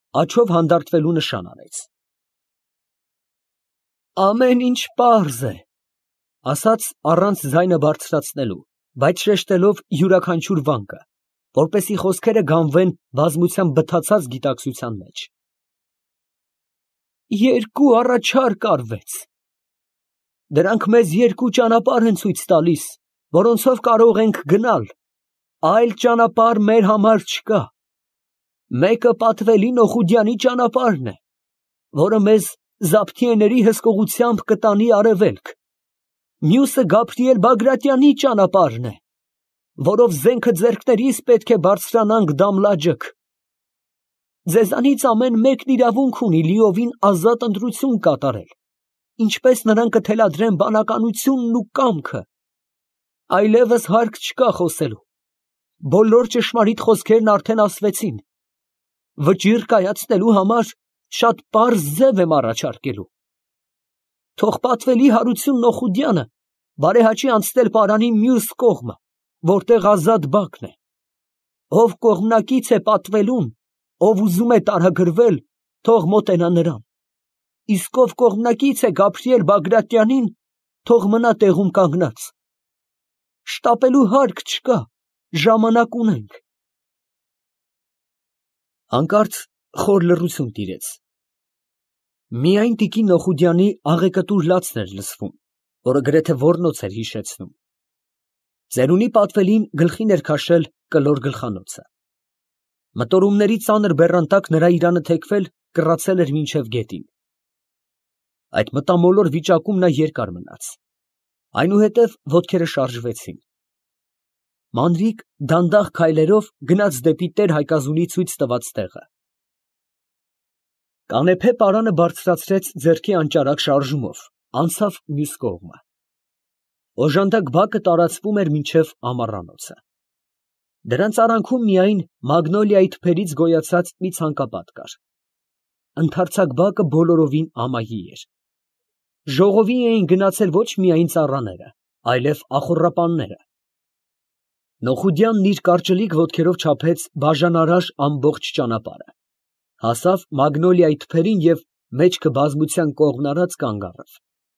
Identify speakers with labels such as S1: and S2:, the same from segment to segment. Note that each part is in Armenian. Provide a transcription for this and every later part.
S1: Աչով հանդարտվելու նշան արեց։ Ամեն ինչ պարզ է, ասաց առանց ձայնը բարձրացնելու, բայց շեշտելով յուրաքանչյուր վանկը, որպեսզի խոսքերը գանվեն բազմության բթացած գիտակցության մեջ։ Երկու առաջարկ արվեց։ Դրանք մեզ երկու ճանապարհ են ցույց տալիս, որոնցով կարող ենք գնալ, այլ ճանապարհ մեր համար չկա։ Մեկը պատվելի Նոխուդյանի ճանապարհն է, որը մեզ Զաբթիեների հսկողությամբ կտանի արևելք, մյուսը Գաբրիել Բագրատյանի ճանապարհն է, որով զենքը ձեռքներիս պետք է բարձրանանք Դամլաջք։ Ձեզանից ամեն մեկն իրավունք ունի լիովին ազատ ընտրություն կատարել, ինչպես նրան կթելադրեն բանականությունն ու կամքը։ Այլևս հարկ չկա խոսելու, բոլոր ճշմարիտ խոսքերն արդեն ասվեցին։ Վճիռ կայացնելու համար շատ պարզ ձև եմ առաջարկելու։ Թող պատվելի Հարություն Նոխուդյանը բարեհաճի անցնել պարանի մյուս կողմը, որտեղ ազատ բակն է։ Ով կողմնակից է պատվելուն, ով ուզում է տարագրվել, թող մոտենա նրան։ Իսկ ով կողմնակից է Գաբրիել Բագրատյանին, թող մնա տեղում կանգնած։ Շտապելու հարկ չկա, ժամանակ ունենք։ Հանկարծ խոր լռություն տիրեց։ Միայն տիկին Նոխուդյանի աղեկտուր լացն էր լսվում, որը գրեթե ոռնոց էր հիշեցնում։ Ծերունի պատվելին գլխին էր քաշել կլոր գլխանոցը։ Մտորումների ծանր բեռան տակ նրա իրանը թեքվել, կռացել էր մինչև գետին։ Այդ մտամոլոր վիճակում նա երկար մնաց։ Այնուհետև ոտքերը շարժվեցին։ Մանրիկ դանդաղ քայլերով գնաց դեպի տեր Հայկազունի ցույց տված տեղը։ Կանեփե պարանը բարձրացրեց ձեռքի անճարակ շարժումով, անցավ մյուս կողմը։ Օժանդակ բակը տարածվում էր մինչև ամառանոցը։ Դրանց արանքում միայն մագնոլիայի թփերից գոյացած մի ցանկապատ կար։ Ընդարձակ բակը բոլորովին ամայի էր։ Ժողովի էին գնացել ոչ միայն ծառաները, այլև ախոռապանները։ Նոխուդյանն իր կարճլիկ ոտքերով չափեց բաժանարար ամբողջ ճանապարհը, հասավ մագնոլիայի թփերին և մեջքը բազմության կողմն արած կանգ առավ։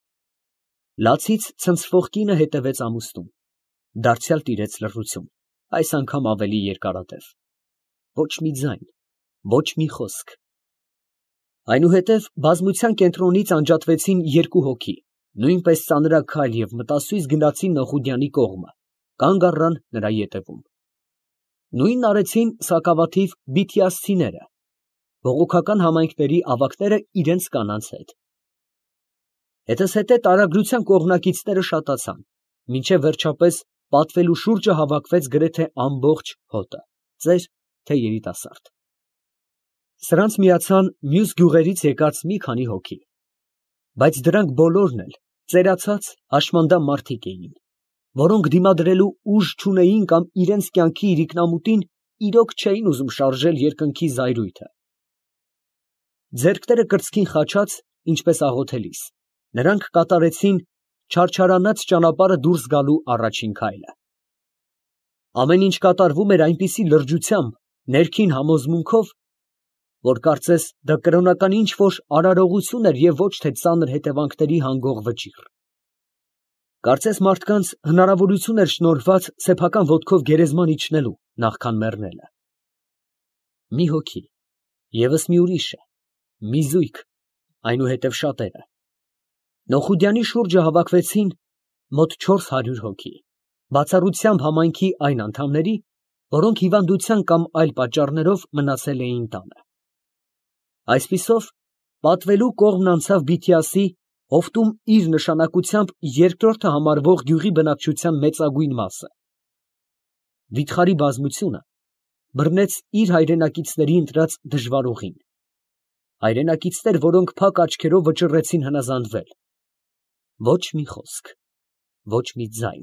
S1: Լացից ցնցվող կինը հետևեց ամուստուն։ Դարձյալ տիրեց լռություն, այս անգամ ավելի երկարատև։ Ոչ մի ձայն, ոչ մի խոսք։ Այնուհետև բազմության կենտրոնից անջատվեցին երկու հոգի, նույնպես ծանրաքայլ և մտասույզ գնացին Նոխուդյանի կողմը, կանգ առան նրա ետևում։ Նույնն արեցին սակավաթիվ բիթիասցիները, բողոքական համայնքների ավագները իրենց կանանց հետ։ Հետզհետե տարագրության կողմնակիցները շատացան, մինչև վերջապես պատվելու շուրջը հավաքվեց գրեթե ամբողջ հոտը, ծեր թե երիտասարդ։ Սրանց միացան մյուս գյուղերից եկած մի քանի հոգի, բայց դրանք բոլորն էլ ծերացած հաշմանդամ մարդիկ էին, որոնք դիմադրելու ուժ չունեին կամ իրենց կյանքի իրիկնամուտին իրոք չէին ուզում շարժել երկնքի զայրույթը։ Ձեռքները կրծքին խաչած, ինչպես աղոթելիս, նրանք կատարեցին չարչարանած ճանապարհը դուրս գալու առաջին քայլը։ Ամեն ինչ կատարվում էր այնպիսի լրջությամբ, ներքին համոզմունքով, որ կարծես դա կրոնական ինչ-որ արարողություն էր և ոչ թե ծանր հետևանքների հանգող վճիռ։ Կարծես մարդկանց հնարավորություն էր շնորհված սեփական ոտքով գերեզման իջնելու, նախքան մեռնելը։ Մի հոգի, ևս մի ուրիշը, մի զույգ, այնուհետև շատերը։ Նոխուդյանի շուրջը հավաքվեցին մոտ 400 հոգի, բացառությամբ համայնքի այն անդամների, որոնք հիվանդության կամ այլ պատճառներով մնացել էին տանը։ Այսպիսով, պատվելու կողմն անցավ Բիթիասի, հովտում իր նշանակությամբ երկրորդը համարվող գյուղի բնակչության մեծագույն մասը։ Վիթխարի բազմությունը բռնեց իր հայրենակիցների ընտրած դժվար ուղին։ Հայրենակիցներ, որոնք փակ աչքերով վճռեցին հնազանդվել։ Ոչ մի խոսք, ոչ մի ձայն։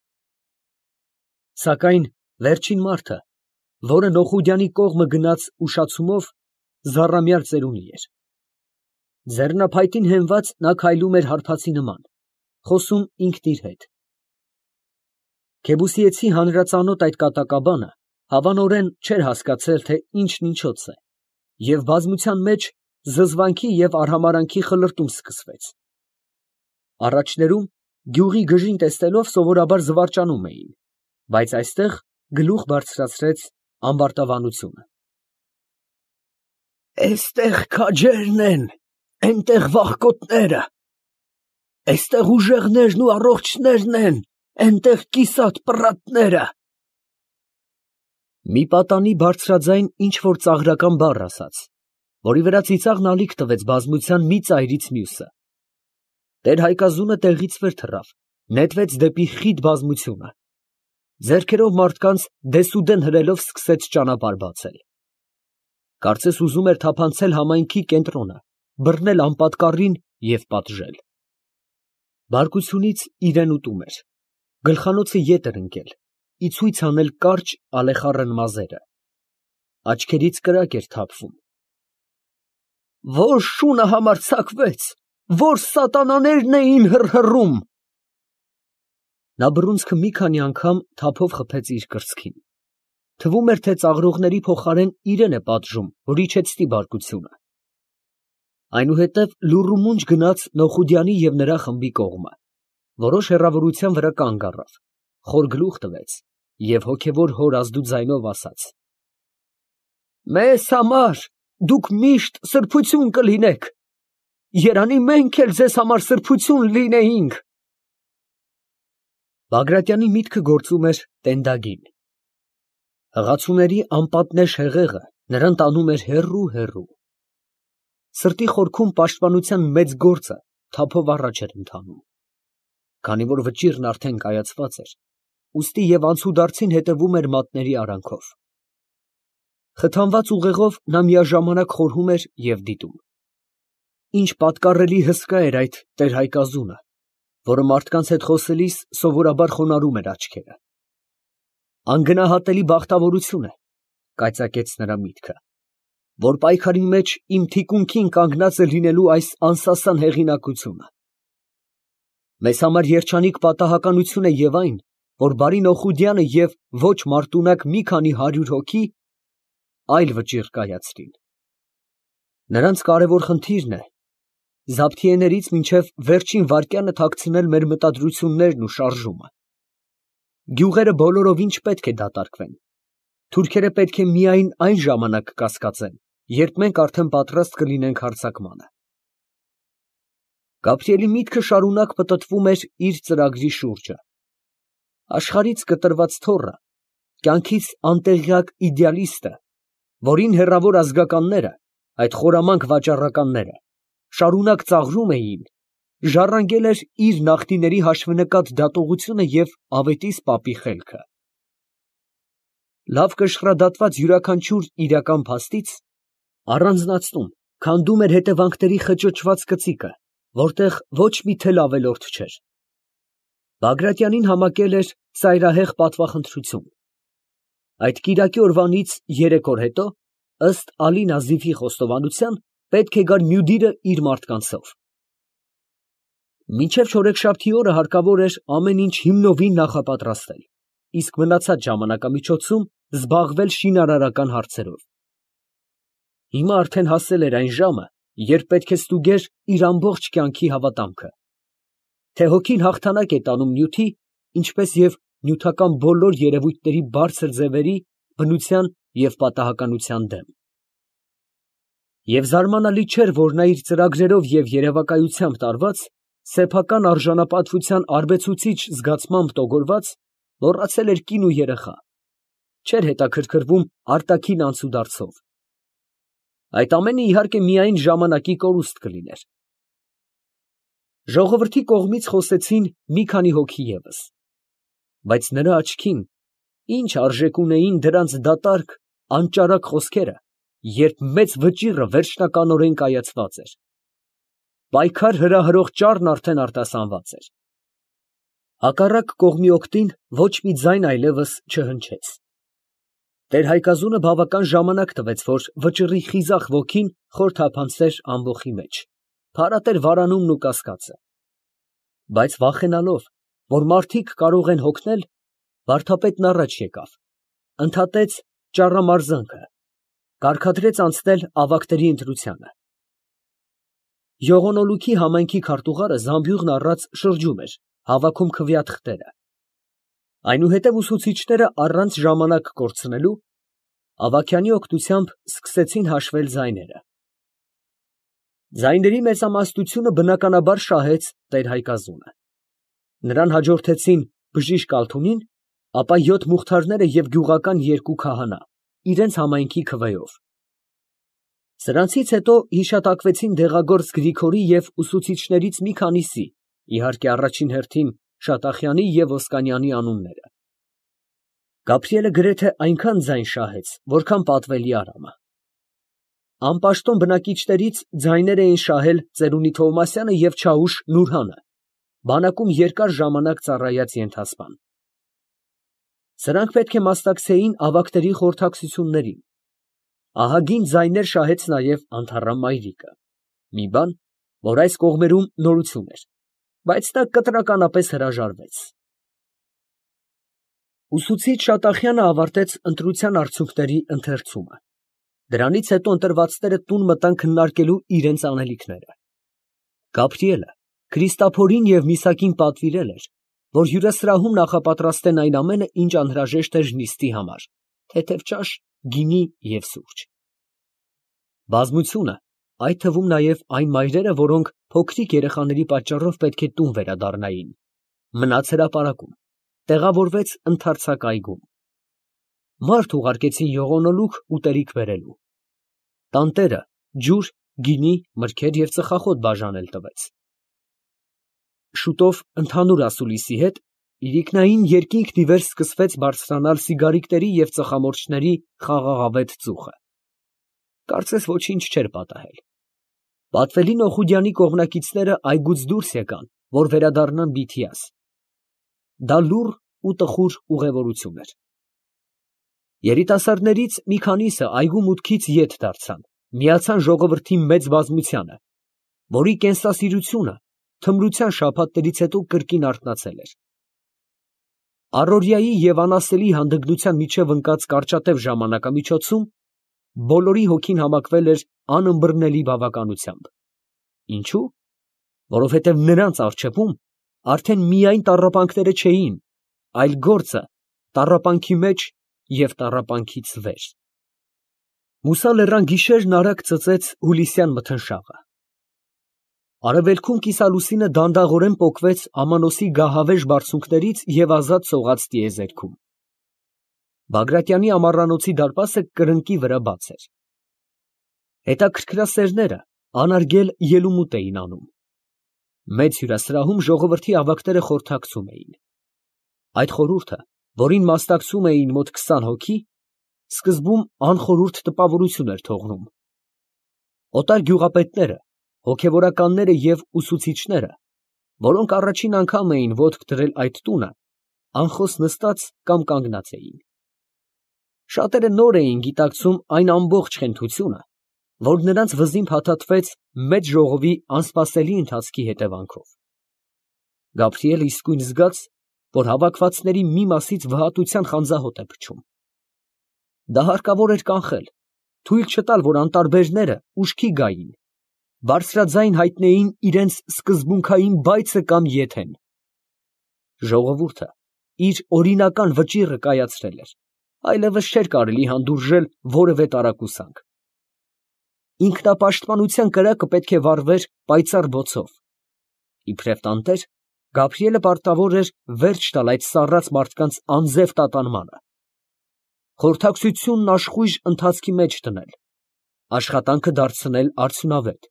S1: Սակայն վերջին մարդը, որը Նոխուդյանի կողմը գնաց ուշացումով, զառամյալ ծերունի էր։ Ձեռնափայտին հենված նա քայլում էր հարբածի նման, խոսում ինքն իր հետ։ Քեբուսիեցի հանրածանոթ այդ կատակաբանը հավանորեն չէր հասկացել, թե ինչն ինչոց է, և բազմության մեջ զզվանքի և արհամարհանքի խլրտում սկսվեց։ Առաջներում գյուղի գժին տեսնելով սովորաբար զվարճանում էին, բայց այստեղ գլուխ բարձրացրեց ամբարտավանությունը։ Էստեղ քաջերն են, էնտեղ վախկոտները, էստեղ ուժեղներն ու առողջներն են, էնտեղ կիսատ պռատները։ Մի պատանի բարձրաձայն ինչ֊որ ծաղրական բառ ասաց, որի վրա ծիծաղն ալիք տվեց բազմության մի ծայրից մյուսը։ Տեր֊Հայկազունը տեղից վեր թռավ, նետվեց դեպի խիտ բազմությունը, ձեռքերով մարդկանց դեսուդեն հրելով սկսեց ճանապարհ բացել։ Կարծես ուզում էր թափանցել համայնքի կենտրոնը, բռնել անպատկառին և պատժել։ Բարկությունից իրեն ուտում էր, գլխանոցը ետ էր ընկել, ի ցույց անել կարճ ալեխառն մազերը, աչքերից կրակ էր թափվում։ Որ շունը համարձակվեց, որ սատանաներն էին հռհռում։ Նա բռունցքը մի քանի անգամ թափով խփեց իր կրծքին։ Թվում էր, թե ծաղրողների փոխարեն իրեն է պատժում, որ իջեցնի բարկությունը։ Այնուհետև լուռումունջ գնաց Նոխուդյանի և նրա խմբի կողմը, որոշ հեռավորության վրա կանգ առավ, խոր գլուխ տվեց և հոգևոր հոր ազդու ասաց. Մեզ համար դուք միշտ սրբություն կլինեք, երանի մենք էլ ձեզ համար սրբություն լինեինք։ Բագրատյանի միտքը գործում էր տենդագին։ Հղացուների անպատնեշ հեղեղը նրան տանում էր հեռու։ Սրտի խորքում պաշտպանության մեծ գործը թափով առաջ էր ընթանում։ Քանի որ վճիռն արդեն կայացված էր, ուստի և անցուդարձին հետևում էր մատների արանքով։ Խթանված ուղեղով նա միաժամանակ խորհում էր և դիտում։ Ինչ պատկառելի հսկա էր այդ տեր֊Հայկազունը, որը մարդկանց հետ խոսելիս սովորաբար խոնարհում էր աչքերը։ Անգնահատելի բախտավորություն է, կայծակեց նրա միտքը, որ պայքարի մեջ իմ թիկունքին կանգնած է լինելու այս անսասան հեղինակությունը։ Մեզ համար երջանիկ պատահականություն է և այն, որ բարի Նոխուդյանը և ոչ մարտունակ մի քանի 100 հոգի այլ վճիռ կայացրին։ Նրանց կարևոր խնդիրն է զաբթիեներից մինչև վերջին վայրկյանը թաքցնել մեր մտադրություններն ու շարժումը։ Գյուղերը բոլորովին չպետք է դատարկվեն։ Թուրքերը պետք է միայն այն ժամանակ կասկածեն, երբ մենք արդեն պատրաստ կլինենք հարձակմանը։ Գաբրիելի միտքը շարունակ պտտվում էր իր ծրագրի շուրջը։ Աշխարհից կտրված թոռը, կյանքից անտեղյակ իդեալիստը, որին հեռավոր ազգականները, այդ խորամանկ վաճառականները, շարունակ ծաղրում էին, ժառանգել էր իր նախնիների հաշվենկատ դատողությունը և ավետիս պապի խելքը։ Լավ կշռադատված յուրաքանչյուր իրական փաստից առանձնացնում, քանդում էր հետևանքների խճճված կծիկը, որտեղ ոչ մի թել ավելորդ չէր։ Բագրատյանին համակել էր ծայրահեղ պատվախնդրություն։ Այդ կիրակի օրվանից 3 օր հետո, ըստ Ալի Նազիֆի խոստովանության, պետք է գար մյուդիրը իր մարդկանցով։ Մինչև չորեքշաբթի օրը հարկավոր էր ամեն ինչ հիմնովին նախապատրաստել, իսկ մնացած ժամանակամիջոցում զբաղվել շինարարական հարցերով։ Հիմա արդեն հասել էր այն ժամը, երբ պետք է ստուգեր իր ամբողջ կյանքի հավատամքը, թե հոգին հաղթանակ է տանում նյութի, ինչպես և նյութական բոլոր երևույթների բարձր ձևերի, բնության և պատահականության դեմ։ Եվ զարմանալի չէր, որ նա իր ծրագրերով և երևակայությամբ տարված, սեփական արժանապատվության արբեցուցիչ զգացմամբ տոգորված, մոռացել էր կին ու երեխա, չէր հետաքրքրվում արտաքին անցուդարձով։ Այդ ամենը, իհարկե, միայն ժամանակի կորուստ կլիներ։ Ժողովրդի կողմից խոսեցին մի քանի հոգի ևս, բայց նրա աչքին ինչ արժեք ունեին դրանց դատարկ, անճարակ խոսքերը, երբ մեծ վճիռը վերջնականորեն կայացված էր։ Պայքար հրահրող ճառն արդեն արտասանված էր։ Հակառակ կողմի օգտին ոչ մի ձայն այլևս չհնչեց։ Տեր֊Հայկազունը բավական ժամանակ տվեց, որ վճռի խիզախ ոգին խոր թափանցեր ամբոխի մեջ, փարատեր վարանումն ու կասկածը։ Բայց վախենալով, որ մարդիկ կարող են հոգնել, վարդապետն առաջ եկավ, ընդհատեց ճառամարզանքը, կարգադրեց անցնել ավագների ընտրությանը։ Յողոնոլուքի համայնքի քարտուղարը զամբյուղն առած շրջում էր, հավաքում քվեաթղթերը։ Այնուհետև ուսուցիչները առանց ժամանակ կորցնելու Ավագյանի օգնությամբ սկսեցին հաշվել ձայները։ Ձայների մեծամասնությունը բնականաբար շահեց տեր Հայկազունը։ Նրան հաջորդեցին բժիշկ Ալթունին, ապա 7 մուղթարները և գյուղական 2 քահանա, իրենց համայնքի քվեով։ Սրանցից հետո հիշատակվեցին դեղագործ Գրիգորի և ուսուցիչներից մի քանիսի, իհարկե առաջին հերթին Շատախյանի և Ոսկանյանի անունները։ Գաբրիելը գրեթե այնքան ձայն շահեց, որքան պատվելի Արամը։ Անպաշտոն բնակիչներից ձայներ էին շահել Ծերունի Թովմասյանը և Չաուշ Նուրհանը, բանակում երկար ժամանակ ծառայած ենթասպան։ Սրանք պետք է մասնակցեին ավագների խորհրդակցություններին։ Ահագին ձայներ շահեց նաև Անթառամ Մայրիկը, մի բան, որ այս կողմերում նորություն էր, բայց նա կտրականապես հրաժարվեց։ Ուսուցիչ Շատախյանը ավարտեց ընտրության արդյունքների ընթերցումը։ Դրանից հետո ընտրվածները տուն մտան քննարկելու իրենց անելիքները։ Գաբրիելը Քրիստափորին և Միսակին պատվիրել էր, որ հյուրասրահում նախապատրաստեն այն ամենը, ինչ անհրաժեշտ էր նիստի համար, թեթև ճաշ, գինի և սուրճ։ Բազմությունը, այդ թվում նաև այն մայրերը, որոնք փոքրիկ երեխաների պատճառով պետք է տուն վերադառնային, մնաց հրապարակում, տեղավորվեց ընդարձակ այգում։ Մարդ ուղարկեցին յողոնոլուք ուտելիք բերելու։ Տանտերը ջուր, գինի, մրգեր և ծխախոտ բաժանել տվեց։ Շուտով ընդհանուր ասուլիսի հետ իրիկնային երկինքն ի վեր սկսվեց բարձրանալ սիգարիկների և ծխամորճների խաղաղավետ ծուխը։ Կարծես ոչինչ չէր պատահել։ Պատվելի Նոխուդյանի կողմնակիցները այգուց դուրս եկան, որ վերադառնան Բիթիաս։ Դա լուռ ու տխուր ուղևորություն էր։ Երիտասարդներից մի քանիսը այգու մուտքից ետ դարձան, միացան ժողովրդի մեծ բազմությանը, որի կենսասիրությունը թմրության շաբաթներից հետո կրկին արթնացել էր։ Առօրյայի և անասելի հանդգնության միջև ընկած կարճատև ժամանակամիջոցում բոլորի հոգին համակվել էր անըմբռնելի բավականությամբ։ Ինչո՞ւ։ Որովհետև նրանց առջևում արդեն միայն տառապանքները չէին, այլ գործը տառապանքի մեջ և տառապանքից վեր։ Մուսա լեռան գիշերն արագ ծծեց հուլիսյան մթնշաղը։ Արևելքում կիսալուսինը դանդաղորեն պոկվեց Ամանոսի գահավեժ բարձունքներից և ազատ սողաց տիեզերքում։ Բագրատյանի ամառանոցի դարպասը կրկնակի վրա բաց էր։ Հետաքրքրասերները անարգել ելումուտ էին անում։ Մեծ հյուրասրահում ժողովրդի ավագները խորհրդակցում էին։ Այդ խորհուրդը, որին մասնակցում էին մոտ 20 հոգի, սկզբում անխորհուրդ տպավորություն էր թողնում։ Օտար գյուղապետները, հոգևորականները և ուսուցիչները, որոնք առաջին անգամ էին ոտք դրել այդ տունը, անխոս նստած կամ կանգնած էին։ Շատերը նոր էին գիտակցում այն ամբողջ խենթությունը, որ նրանց վզին փաթաթվեց մեծ ժողովի անսպասելի ընթացքի հետևանքով։ Գաբրիելը իսկույն զգաց, որ հավաքվածների մի մասից վհատության խանձահոտ է փչում։ Դա հարկավոր էր կանխել, թույլ չտալ, որ անտարբերները ուշքի գային, բարձրաձայն հայտնեին իրենց սկզբունքային բայցը կամ եթեն։ Ժողովուրդը իր օրինական վճիռը կայացրել էր, այլևս չէր կարելի հանդուրժել որևէ տարակուսանք։ Ինքնապաշտպանության կրակը պետք է վառվեր պայծառ բոցով։ Իբրև տանտեր, Գաբրիելը պարտավոր էր վերջ տալ այդ սառած մարդկանց անձև տատանմանը, խորհրդակցությունն աշխույժ ընթացքի մեջ դնել, աշխատանքը դարձնել արդյունավետ։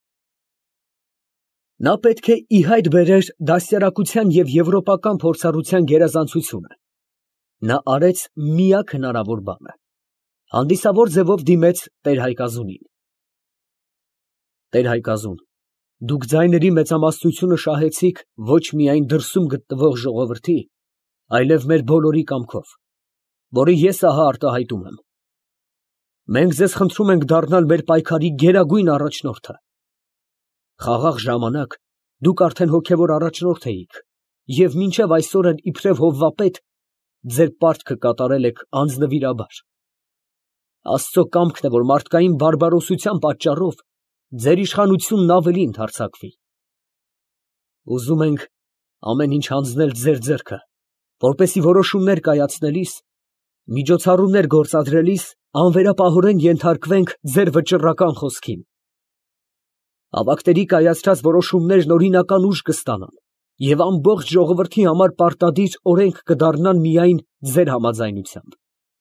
S1: Նա պետք է ի հայտ բերեր դաստիարակության և եվրոպական փորձառության գերազանցությունը։ Նա արեց միակ հնարավոր բանը. հանդիսավոր ձևով դիմեց տեր Հայկազունին։ Տեր Հայկազուն, դուք ձայների մեծամասնությունը շահեցիք ոչ միայն դրսում գտնվող ժողովրդի, այլև մեր բոլորի կամքով, որը ես ահա արտահայտում եմ։ Մենք ձեզ խնդրում ենք դառնալ մեր պայքարի գերագույն առաջնորդը։ Խաղաղ ժամանակ դուք արդեն հոգևոր առաջնորդ էիք և մինչև այսօր էլ իբրև հովվապետ ձեր պարտքը կատարել եք անձնվիրաբար։ Աստծո կամքն է, որ մարդկային բարբարոսության պատճառով ձեր իշխանությունն ավելի ընդհարձակվի։ Ուզում ենք ամեն ինչ հանձնել ձեր ձեռքը, որպեսզի որոշումներ կայացնելիս, միջոցառումներ գործադրելիս անվերապահորեն ենթարկվենք ձեր վճռական խոսքին։ Ավակների կայացրած որոշումներն օրինական ուժ կստանան և ամբողջ ժողովրդի համար պարտադիր օրենք կդառնան միայն ձեր համաձայնությամբ։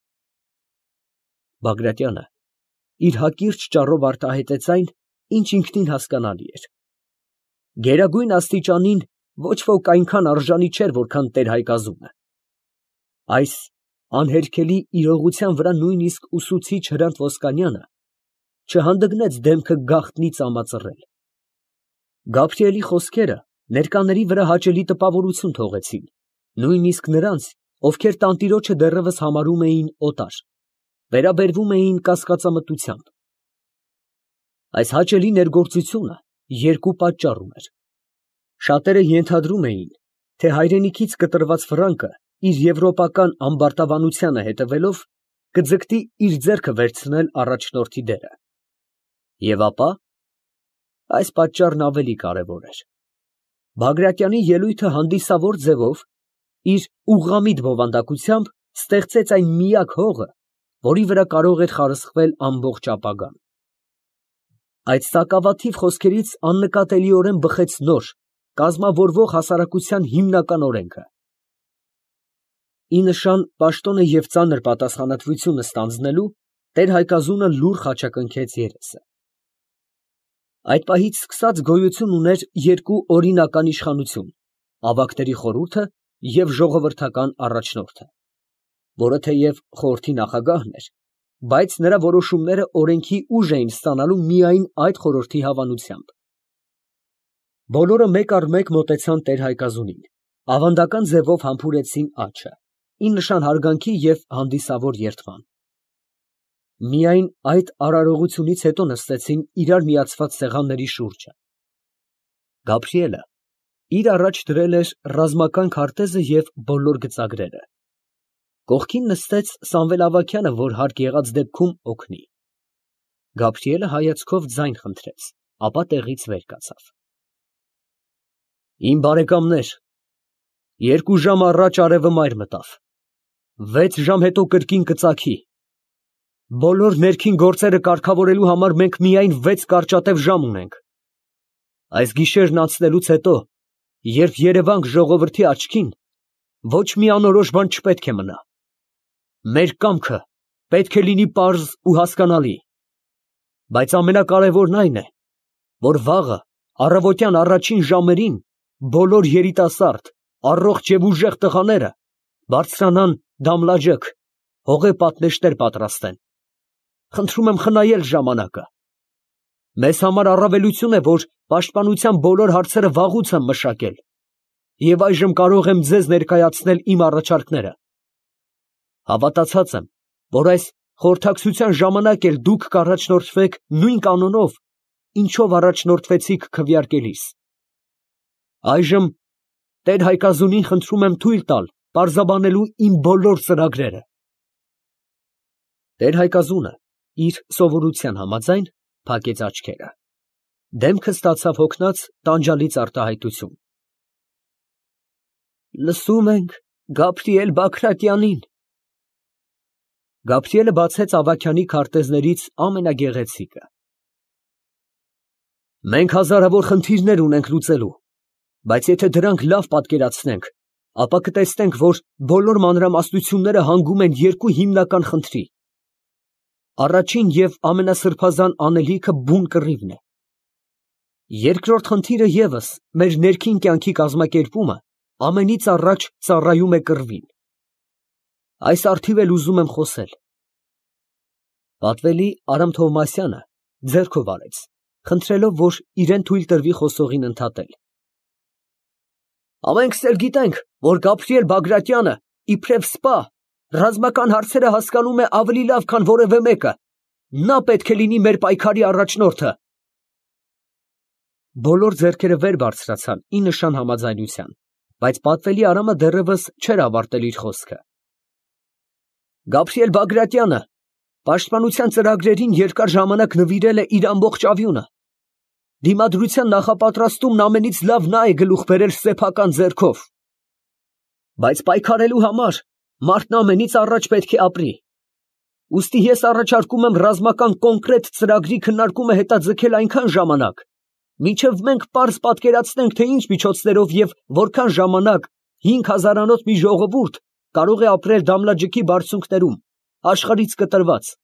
S1: Բագրատյանը իր հակիրճ ճառով արտահայտեց այն, ինչ ինքնին հասկանալի էր։ Գերագույն աստիճանին ոչ ոք այնքան արժանի չէր, որքան տեր-Հայկազունը։ Այս անհերքելի իրողության վրա նույնիսկ ուսուցիչ Հրանտ Ոսկանյանը չհանդգնեց դեմքը գաղտնի ծամածռել։ Գաբրիելի խոսքերը ներկաների վրա հաճելի տպավորություն թողեցին, նույնիսկ նրանց, ովքեր տանտիրոջը դեռևս համարում էին օտար, վերաբերվում էին կասկածամտությամբ։ Այս հաճելի ներգործությունը երկու պատճառ ուներ։ Շատերը ենթադրում էին, թե հայրենիքից կտրված ֆրանկը իր եվրոպական ամբարտավանությանը հետևելով կձգտի իր ձեռքը վերցնել առաջնորդի դերը։ Եվ ապա այս պատճառն ավելի կարևոր էր։ Բագրատյանի ելույթը հանդիսավոր ձևով իր ուղղամիտ բովանդակությամբ ստեղծեց այն միակ հողը, որի վրա կարող էր խարսխվել ամբողջ ապագան։ Այդ սակավաթիվ խոսքերից աննկատելիորեն բխեց նոր, կազմավորվող հասարակության հիմնական օրենքը։ Ի նշան պաշտոնը և ծանր պատասխանատվությունը ստանձնելու, տեր֊Հայկազունը լուռ խաչակնքեց երեսը։ Այդ պահից սկսած գոյություն ուներ երկու օրինական իշխանություն՝ ավագների խորհուրդը և ժողովրդական առաջնորդը, որը թեև խորհրդի նախագահն էր, բայց նրա որոշումները օրենքի ուժ էին ստանալու միայն այդ խորհրդի հավանությամբ։ Բոլորը մեկ առ մեկ մոտեցան տեր֊Հայկազունին, ավանդական ձևով համբուրեցին աջը, ի նշան հարգանքի և հանդիսավոր երդման։ Միայն այդ արարողությունից հետո նստեցին իրար միացված սեղանների շուրջը։ Գաբրիելը իր առաջ դրել էր ռազմական քարտեզը և բոլոր գծագրերը։ Կողքին նստեց Սամվել Ավագյանը, որ հարկ եղած դեպքում օգնի։ Գաբրիելը հայացքով ձայն խնդրեց, ապա տեղից վեր կացավ։ Իմ բարեկամներ, 2 ժամ առաջ արևը մայր մտավ, 6 ժամ հետո կրկին կծագի։ Բոլոր ներքին գործերը կարգավորելու համար մենք միայն 6 կարճատև ժամ ունենք։ Այս գիշերն անցնելուց հետո, երբ երևանք ժողովրդի աչքին, ոչ մի անորոշ բան չպետք է մնա։ Մեր կամքը պետք է լինի պարզ ու հասկանալի։ Բայց ամենակարևորն այն է, որ վաղը առավոտյան առաջին ժամերին բոլոր երիտասարդ, առողջ և ուժեղ տղաները բարձրանան Դամլաջեք, հողե պատնեշներ պատրաստեն։ Խնդրում եմ խնայել ժամանակը։ Մեզ համար առավելություն է, որ պաշտպանության բոլոր հարցերը վաղուց եմ մշակել, և այժմ կարող եմ ձեզ ներկայացնել իմ առաջարկները։ Հավատացած եմ, որ այս խորհրդակցության ժամանակ էլ դուք կառաջնորդվեք նույն կանոնով, ինչով առաջնորդվեցիք քվեարկելիս։ Այժմ տեր-Հայկազունին խնդրում եմ թույլ տալ պարզաբանելու իմ բոլոր ծրագրերը։ Տեր-Հայկազունը իր սովորության համաձայն փակեց աչքերը։ Դեմքը ստացավ հոգնած տանջալից արտահայտություն։ Լսում ենք Գաբրիել Բագրատյանին։ Գաբրիելը բացեց Ավագյանի քարտեզներից ամենագեղեցիկը։ Մենք հազարավոր խնդիրներ ունենք լուծելու, բայց եթե դրանք լավ պատկերացնենք, ապա կտեսնենք, որ բոլոր մանրամասնությունները հանգում են երկու հիմնական խնդրի։ Առաջին և ամենասրբազան անելիքը բուն կռիվն է։ Երկրորդ խնդիրը ևս մեր ներքին կյանքի կազմակերպումը ամենից առաջ ծառայում է կռվին։ Այս առթիվ էլ ուզում եմ խոսել։ Պատվելի Արամ Թովմասյանը ձեռքով արեց, խնդրելով, որ իրեն թույլ տրվի խոսողին ընդհատել։ Ամենքս էլ գիտենք, որ Գաբրիել Բագրատյանը իբրև սպա ռազմական հարցերը հասկանում է ավելի լավ, քան որևէ մեկը։ Նա պետք է լինի մեր պայքարի առաջնորդը։ Բոլոր ձեռքերը վեր բարձրացան ի նշան համաձայնության, բայց պատվելի Արամը դեռևս չէր ավարտել իր խոսքը։ Գաբրիել Բագրատյանը Պաշտպանության ծրագրերին երկար ժամանակ նվիրել է իր ամբողջ ավյունը։ Դիմադրության նախապատրաստումն ամենից լավն է գլուխ բերել սեփական ձեռքով։ Բայց պայքարելու համար մարդն ամենից առաջ պետք է ապրի։ Ուստի ես առաջարկում եմ ռազմական կոնկրետ ծրագրի քննարկումը հետաձգել այնքան ժամանակ, մինչև մենք պարզ պատկերացնենք, թե ինչ միջոցներով և որքան ժամանակ 5000-անոց մի ժողովուրդ կարող է ապրել Դամլաջիքի բարձունքներում, աշխարհից կտրված,